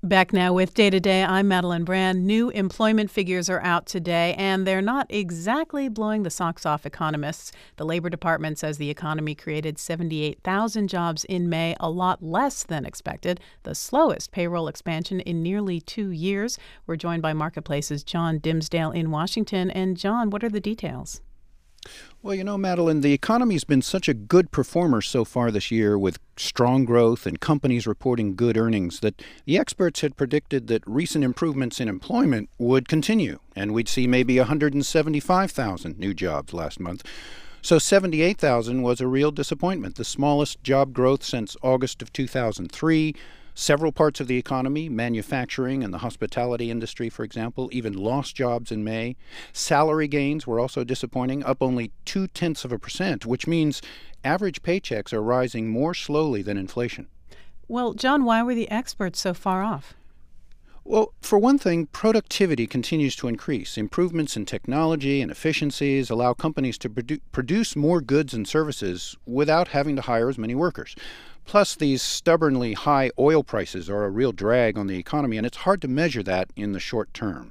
Back now with Day to Day, I'm Madeline Brand. New employment figures are out today, and they're not exactly blowing the socks off economists. The Labor Department says the economy created 78,000 jobs in May, a lot less than expected, the slowest payroll expansion in nearly 2 years. We're joined by Marketplace's John Dimsdale in Washington. And John, what are the details? Well, Madeline, the economy's been such a good performer so far this year with strong growth and companies reporting good earnings that the experts had predicted that recent improvements in employment would continue, and we'd see maybe 175,000 new jobs last month. So 78,000 was a real disappointment, the smallest job growth since August of 2003. Several parts of the economy, manufacturing and the hospitality industry, for example, even lost jobs in May. Salary gains were also disappointing, up only 0.2%, which means average paychecks are rising more slowly than inflation. Well, John, why were the experts so far off? Well, for one thing, productivity continues to increase. Improvements in technology and efficiencies allow companies to produce more goods and services without having to hire as many workers. Plus, these stubbornly high oil prices are a real drag on the economy, and it's hard to measure that in the short term.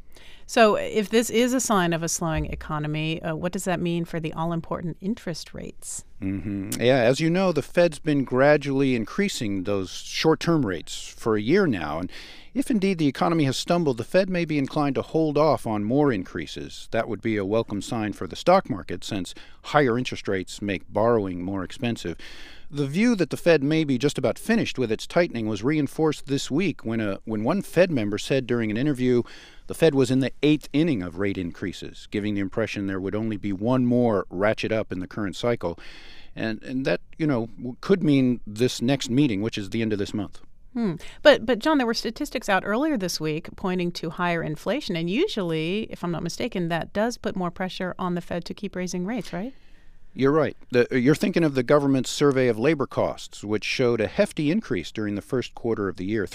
So if this is a sign of a slowing economy, what does that mean for the all-important interest rates? Yeah, as you know, the Fed's been gradually increasing those short-term rates for a year now. And if indeed the economy has stumbled, the Fed may be inclined to hold off on more increases. That would be a welcome sign for the stock market, since higher interest rates make borrowing more expensive. The view that the Fed may be just about finished with its tightening was reinforced this week when one Fed member said during an interview the Fed was in the 8th inning of rate increases, giving the impression there would only be one more ratchet up in the current cycle. And that, could mean this next meeting, which is the end of this month. But John, there were statistics out earlier this week pointing to higher inflation. And usually, if I'm not mistaken, that does put more pressure on the Fed to keep raising rates, right? You're right. You're thinking of the government's survey of labor costs, which showed a hefty increase during the first quarter of the year,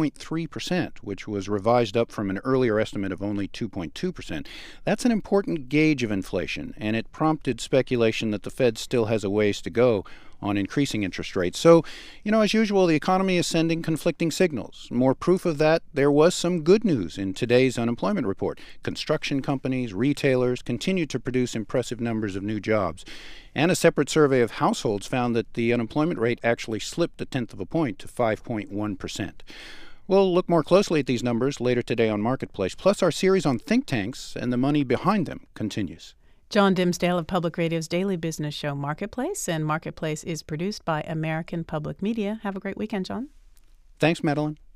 3.3%, which was revised up from an earlier estimate of only 2.2%. That's an important gauge of inflation, and it prompted speculation that the Fed still has a ways to go on increasing interest rates. So, as usual, the economy is sending conflicting signals. More proof of that, there was some good news in today's unemployment report. Construction companies, retailers continued to produce impressive numbers of new jobs. And a separate survey of households found that the unemployment rate actually slipped 1/10 of a point to 5.1%. We'll look more closely at these numbers later today on Marketplace. Plus, our series on think tanks and the money behind them continues. John Dimsdale of Public Radio's daily business show Marketplace, and Marketplace is produced by American Public Media. Have a great weekend, John. Thanks, Madeline.